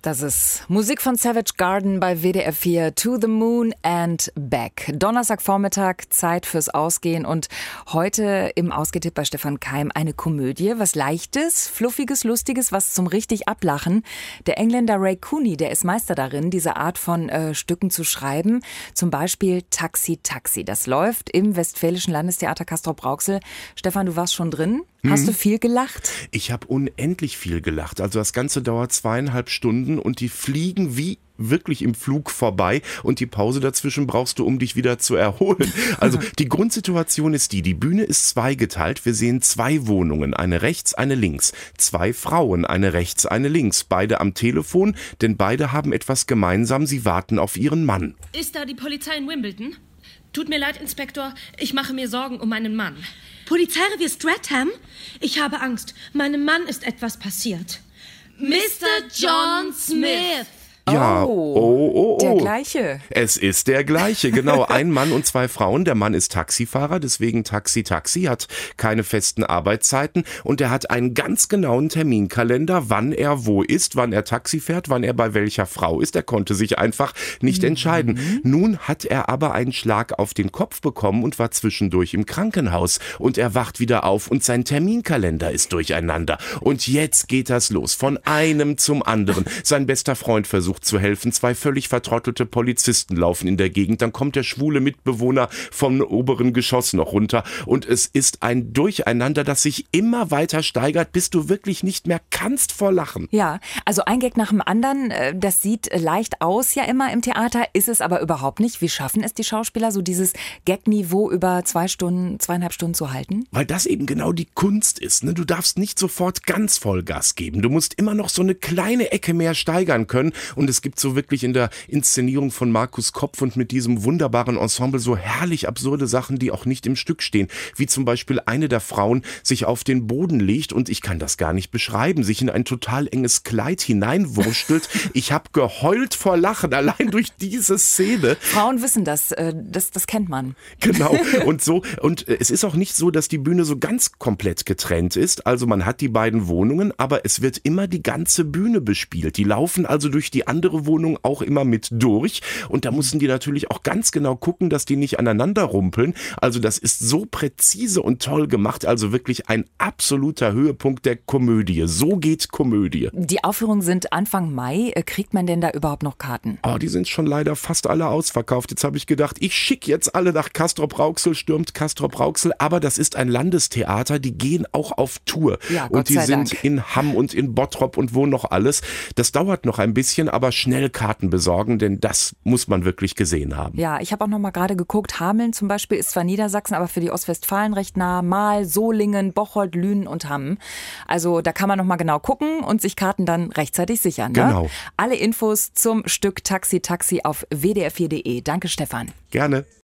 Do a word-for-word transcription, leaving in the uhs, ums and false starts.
Das ist Musik von Savage Garden bei W D R vier, To the Moon and Back. Donnerstagvormittag, Zeit fürs Ausgehen und heute im Ausgetipp bei Stefan Keim eine Komödie. Was Leichtes, Fluffiges, Lustiges, was zum richtig Ablachen. Der Engländer Ray Cooney, der ist Meister darin, diese Art von äh, Stücken zu schreiben. Zum Beispiel Taxi, Taxi. Das läuft im Westfälischen Landestheater Castrop-Rauxel. Stefan, du warst schon drin. Hast du viel gelacht? Ich habe unendlich viel gelacht. Also das Ganze dauert zweieinhalb Stunden und die fliegen wie wirklich im Flug vorbei und die Pause dazwischen brauchst du, um dich wieder zu erholen. Also die Grundsituation ist die, die Bühne ist zweigeteilt. Wir sehen zwei Wohnungen, eine rechts, eine links. Zwei Frauen, eine rechts, eine links. Beide am Telefon, denn beide haben etwas gemeinsam. Sie warten auf ihren Mann. Ist da die Polizei in Wimbledon? Tut mir leid, Inspektor, ich mache mir Sorgen um meinen Mann. Polizeirevier Stratham? Ich habe Angst. Meinem Mann ist etwas passiert. Mister John Smith! Ja, Oh, oh, oh, oh. der gleiche. Es ist der gleiche, genau. Ein Mann und zwei Frauen. Der Mann ist Taxifahrer, deswegen Taxi, Taxi, hat keine festen Arbeitszeiten und er hat einen ganz genauen Terminkalender, wann er wo ist, wann er Taxi fährt, wann er bei welcher Frau ist. Er konnte sich einfach nicht mhm. entscheiden. Nun hat er aber einen Schlag auf den Kopf bekommen und war zwischendurch im Krankenhaus und er wacht wieder auf und sein Terminkalender ist durcheinander. Und jetzt geht das los, von einem zum anderen. Sein bester Freund versucht zu helfen. Zwei völlig vertrottelte Polizisten laufen in der Gegend. Dann kommt der schwule Mitbewohner vom oberen Geschoss noch runter. Und es ist ein Durcheinander, das sich immer weiter steigert, bis du wirklich nicht mehr kannst vor Lachen. Ja, also ein Gag nach dem anderen. Das sieht leicht aus ja immer im Theater, ist es aber überhaupt nicht. Wie schaffen es die Schauspieler, so dieses Gag-Niveau über zwei Stunden, zweieinhalb Stunden zu halten? Weil das eben genau die Kunst ist. Ne? Du darfst nicht sofort ganz Vollgas geben. Du musst immer noch so eine kleine Ecke mehr steigern können. Und es gibt so wirklich in der Inszenierung von Markus Kopf und mit diesem wunderbaren Ensemble so herrlich absurde Sachen, die auch nicht im Stück stehen. Wie zum Beispiel eine der Frauen sich auf den Boden legt und ich kann das gar nicht beschreiben, sich in ein total enges Kleid hineinwurstelt. Ich habe geheult vor Lachen, allein durch diese Szene. Frauen wissen das, das, das kennt man. Genau. Und so, und es ist auch nicht so, dass die Bühne so ganz komplett getrennt ist. Also man hat die beiden Wohnungen, aber es wird immer die ganze Bühne bespielt. Die laufen also durch die andere Wohnung auch immer mit durch und da mussten die natürlich auch ganz genau gucken, dass die nicht aneinander rumpeln. Also das ist so präzise und toll gemacht, also wirklich ein absoluter Höhepunkt der Komödie. So geht Komödie. Die Aufführungen sind Anfang Mai. Kriegt man denn da überhaupt noch Karten? Oh, die sind schon leider fast alle ausverkauft. Jetzt habe ich gedacht, ich schicke jetzt alle nach Castrop-Rauxel, stürmt Castrop-Rauxel, aber das ist ein Landestheater, die gehen auch auf Tour. Ja, Gott und die sei sind Dank. in Hamm und in Bottrop und wo noch alles. Das dauert noch ein bisschen, aber schnell Karten besorgen, denn das muss man wirklich gesehen haben. Ja, ich habe auch noch mal gerade geguckt. Hameln zum Beispiel ist zwar Niedersachsen, aber für die Ostwestfalen recht nah. Marl, Solingen, Bocholt, Lünen und Hamm. Also da kann man noch mal genau gucken und sich Karten dann rechtzeitig sichern. Ne? Genau. Alle Infos zum Stück Taxi Taxi auf w d r vier punkt d e. Danke, Stefan. Gerne.